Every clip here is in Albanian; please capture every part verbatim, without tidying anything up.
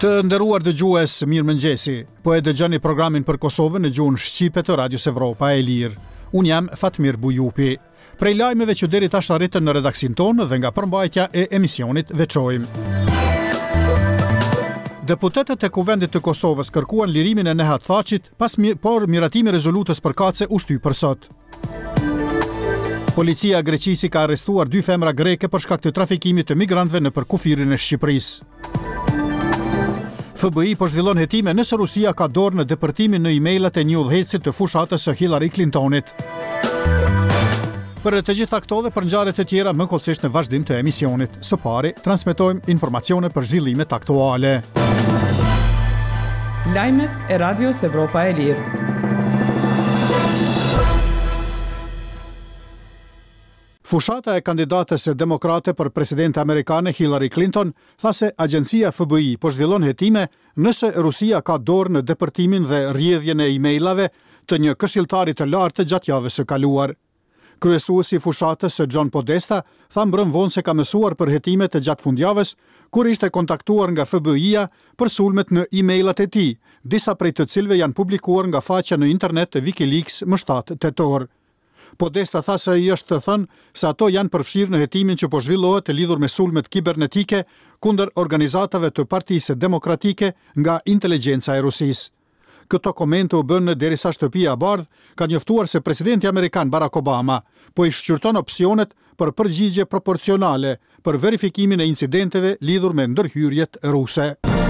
Të nderuar dëgjues, mirëmëngjesi. Po e dëgjoni programin për Kosovën në gjuhën shqipe të Radios Evropa e Lirë. Unë jam Fatmir Bujupi. Prej lajmeve që deri tash arritën në redaksin tonë dhe nga përmbajtja e emisionit veçojmë. Deputetët e Kuvendit të Kosovës kërkuan lirimin e Nehat Thaqit, pas mi, por miratimi rezolutës përkatëse u shty për sot. Policia greqisi ka arrestuar dy femra greke për shkak të trafikimit të migrantëve nëpër kufirin e Shqipërisë. F B I po zhvillon hetime nëse Rusia ka dorë në depërtimin në emailat e një udhëheqësit të fushatës së Hillary Clintonit. Për të gjitha këto dhe për ngjarje të tjera më kollësisht në vazhdim të emisionit. Së pari, transmetojmë informacione për zhvillimet aktuale. Lajmet e Radios Evropa e Lirë. Fushata e kandidates demokrate për presidente amerikane Hillary Clinton tha se agjencia F B I po zhvillon hetime nëse Rusia ka dorë në depërtimin dhe rrjedhjen e emailave të një këshilltari të lartë gjatë javës së kaluar. Kryesuesi i fushatës së John Podesta tha mbrëm vonë se ka mësuar për hetimet e gjatë fundjavës, kur ishte kontaktuar nga F B I-ja për sulmet në emailat e tij, disa prej të cilëve janë publikuar nga faqja në internet të WikiLeaks më shtatë tetor. Podesta tha se i është të thënë se ato janë përfshirë në hetimin që po zhvillohet të lidhur me sulmet kibernetike kundër organizatave të Partisë Demokratike nga inteligjenca e Rusisë. Këto komente u bën derisa shtëpia e Bardh ka njoftuar se presidenti amerikan Barack Obama po i shqyrton opsionet për përgjigje proporcionale për verifikimin e incidenteve lidhur me ndërhyrjet ruse.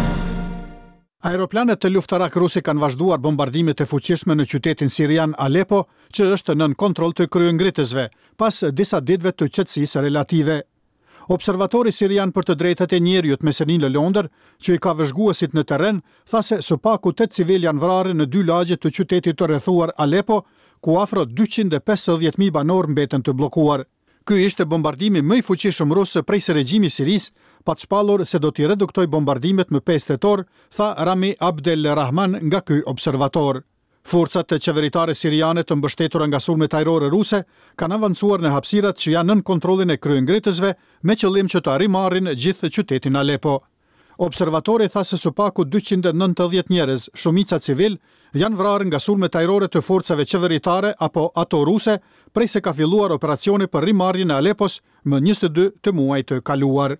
Aeroplanet të luftarak ruse kanë vazhduar bombardimet e fuqishme në qytetin sirian Aleppo, që është nën kontroll të kryengritësve, pas disa ditëve të qetësisë relative. Observatori sirian për të drejtat e njerëzit Mesenin Lëlondër, që i ka vëzhguesit në terren, tha se së paku tetë civil janë vrarë në dy lagje të qytetit të rrethuar Aleppo, ku afro dyqind e pesëdhjetë mijë banor mbeten të bllokuar. Ky ishte bombardimi më i fuqishëm rus prej së regjimi i Sirisë, pa të shpallur se do t'i reduktoj bombardimet më pesë tetor, tha Rami Abdel Rahman nga ky observator. Forcat qeveritare siriane të mbështetura nga sulmet ajrore ruse kanë avancuar në hapësirat që janë nën kontrollin e kryengritësve me qëllim që të arrimarrin gjithë qytetin Aleppo. Observatori tha se së paku dyqind e nëntëdhjetë njerëz, shumica civil, janë vrarë nga sulmet ajrore të forcave qeveritare apo ato ruse, prej se ka filluar operacioni për rimarrjen e Aleppos më njëzet e dy të muajit të kaluar.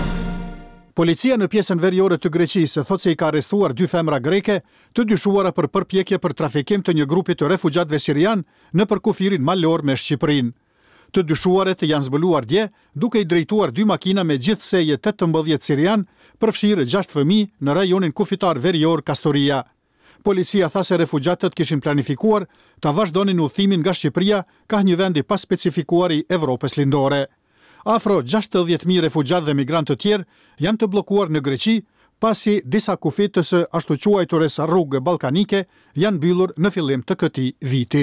Policia në pjesën veriore të Greqisë thotë se i ka arrestuar dy femra greke, të dyshuara për përpjekje për trafikim të një grupi të refugjatëve sirian nëpër kufirin malor me Shqipërinë. Të dyshuaret janë zbuluar dje, duke i drejtuar dy makina me gjithseje tetëmbëdhjetë sirian, përfshirë gjashtë fëmijë në rajonin kufitar verior Kastoria. Policia tha se refugjatët kishin planifikuar ta vazhdonin udhëtimin nga Shqipëria ka një vend i paspecifikuar i Evropës Lindore. Afro gjashtëdhjetë mijë refugjatë dhe migrantë të tjerë janë të bllokuar në Greqi, pasi disa kufi të së ashtu quajtures rrugë ballkanike janë mbyllur në fillim të këtij viti.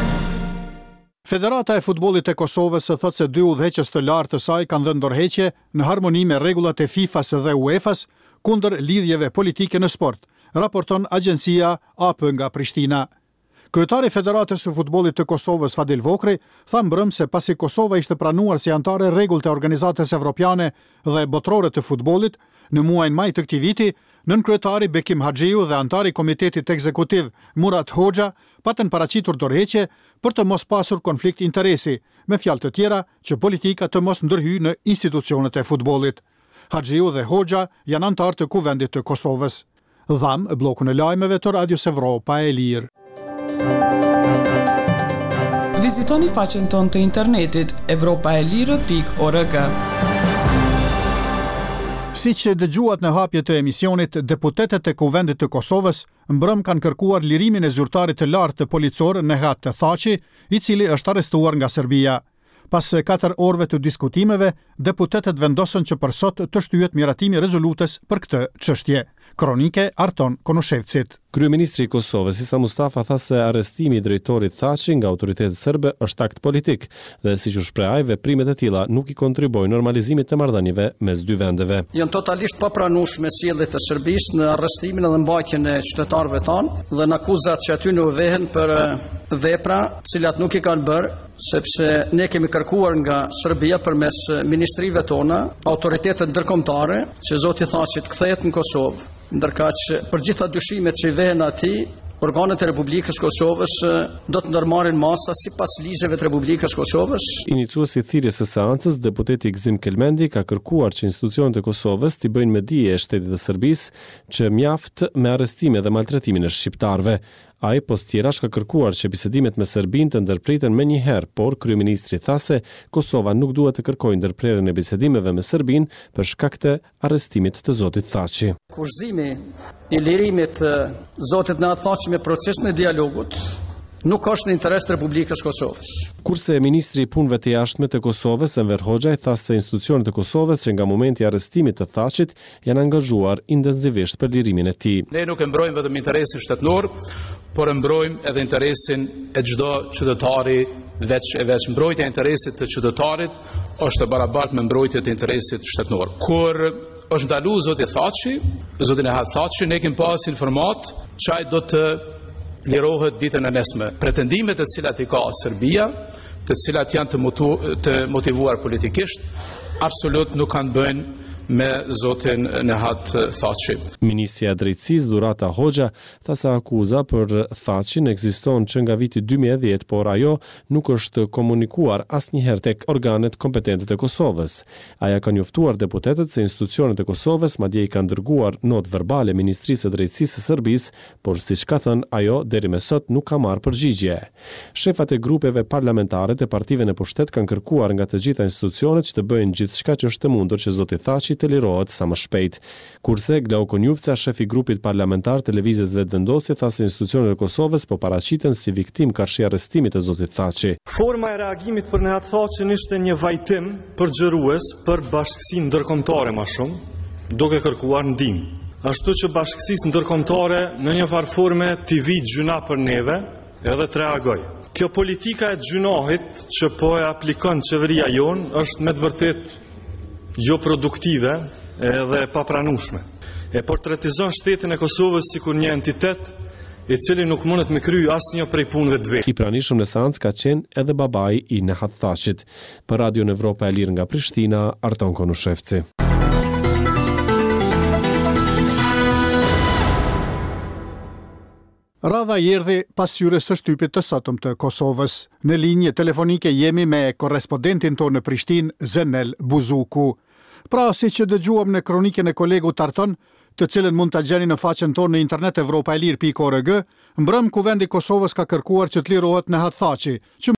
Federata e futbollit e Kosovës thotë se dy udhëheqës të lartë të saj kanë dhënë dorëheqje në harmoni me rregullat e FIFA-s dhe UEFA-s kundër lidhjeve politike në sport, raporton agjencia A P nga Prishtina. Kryetari i Federatës së Futbollit të Kosovës Fadil Vokri tha mbrëm se pasi Kosova ishte pranuar si antare rregull të organizatës evropiane dhe botërore të futbollit në muajin maj të këtij viti, nënkryetari Bekim Haxhiu dhe antari i komitetit ekzekutiv Murat Hoxha patën paraqitur dorëheqje për të mos pasur konflikt interesi, me fjalë të tjera që politika të mos ndërhyjë në institucionet e futbollit. Haxhiu dhe Hoxha janë antar të Kuvendit të Kosovës. Dham bllokun e lajmeve të Radios Evropa e Lirë. Vizitoni faqen tonë të internetit evropaelire pikë org. Si që dëgjuat në hapje të emisionit, deputetët e Kuvendit të Kosovës mbrëm kanë kërkuar lirimin e zyrtarit të lartë të policor Nehat Thaqi, i cili është arrestuar nga Serbia. Pas katër orëve të diskutimeve, deputetët vendosën që për sot të shtyhet miratimi rezolutës për këtë çështje. Kronike Arton Konoshevcit. Kryeministri i Kosovës Isa Mustafa tha se arrestimi i drejtorit Thaçi nga autoritetet serbe është akt politik dhe siç u shpreh ai, veprimet e tilla nuk i kontribojnë normalizimit të marrëdhënieve mes dy vendeve. Janë totalisht papranueshme sjelljet e Serbisë në arrestimin dhe mbajtjen e qytetarëve tanë dhe në akuzat që aty në vehen për vepra të cilat nuk i kanë bërë, sepse ne kemi kërkuar nga Serbia përmes ministrive tona, autoritetet ndërkombëtare, që zoti Thaçi të kthehet në Kosovë ndërka që për gjitha dyshimet që i vehen atij, organet e Republikës Kosovës do të ndërmarrin masa sipas ligjeve të Republikës Kosovës. Iniciuesi i thirrjes së seancës, deputeti Gzim Kelmendi ka kërkuar që institucionet e Kosovës t'i bëjnë me dije e shtetit të Serbisë që mjaft me arrestime dhe maltretimin e shqiptarëve. Ai post tjerash ka kërkuar që bisedimet me Serbinë të ndërpriten menjëherë, por kryeministri tha se Kosova nuk duhet të kërkojë ndërprerjen e bisedimeve me Serbinë për shkak të arrestimit të zotit Thaçi. Kushëzimi i lirimit të zotit Nenad Thaçi me procesin e dialogut nuk është në interes të Republikës Kosovës. Kurse ministri i punëve të jashtme të Kosovës, Enver Hoxha, tha se institucionet e Kosovës që nga momenti i arrestimit të Thaçit janë angazhuar intensivisht për lirimin e tij. Ne nuk e mbrojmë vetëm interesin shtetëror, por e mbrojmë edhe interesin e çdo qytetari veç e veç. Mbrojtja e interesit të qytetarit është e barabartë me mbrojtjen e interesit shtetëror. Kur është ndaluar zoti Thaçi, zoti Nenad Thaçi, ne kemi pas informat që ai do të lirohet ditën e nesme. Pretendimet e cilat i ka Serbia, të cilat janë të, motu, të motivuar politikisht, absolut nuk kanë bënë me zotin Nenad Thaçi. Ministria e Drejtësisë Durata Hoxha tha se akuza për Thaçin ekziston që nga viti dy mijë e dhjetë, por ajo nuk është komunikuar asnjëherë tek organet kompetente të Kosovës. Aja ka njoftuar deputetët se institucionet e Kosovës madje i kanë dërguar notë verbale Ministrisë së Drejtësisë së Serbisë, por siç ka thënë ajo deri më sot nuk ka marrë përgjigje. Shefat e grupeve parlamentare të partive në pushtet kanë kërkuar nga të gjitha institucionet që të bëjnë gjithçka që është të mundur që zoti Thaçi të lirohet sa më shpejt. Kurse Glauko Njufca, shef i grupit parlamentar të Lëvizjes Vetëvendosje, tha se institucionet e Kosovës po paraqiten si viktim karshi arrestimit të zotit Thaçi. Forma e reagimit për Nenad Thaçin ishte një vajtim përgjërues për bashkësinë ndërkombëtare më shumë, duke kërkuar ndihmë. Ashtu që bashkësisë ndërkombëtare në një farë forme t'i vi gjuna për neve edhe të reagoj. Kjo politika e gjunahit që po e aplikon qeveria jonë është me të vërtet jo produktive edhe papranueshme. E portretizon shtetin e Kosovës sikur një entitet i cili nuk mundet me krye asnjë prej punëve të vetë. I pranishëm në seancë ka qenë edhe babai i Nenad Thaçit. Për Radion Evropa e Lirë nga Prishtina, Arton Konushevci. Radha i erdhi pas hyrjes së shtypit të sotëm të Kosovës. Në linjë telefonike jemi me korrespondentin tonë në Prishtinë, Zenel Buzuku. Pra, si që dëgjuam në kronikën e kolegut Arton, të cilën mund ta gjeni në faqen tonë në internet evropaelir pikë org, mbrëm Kuvendi i Kosovës ka kërkuar që të lirohet Nenad Thaçi, që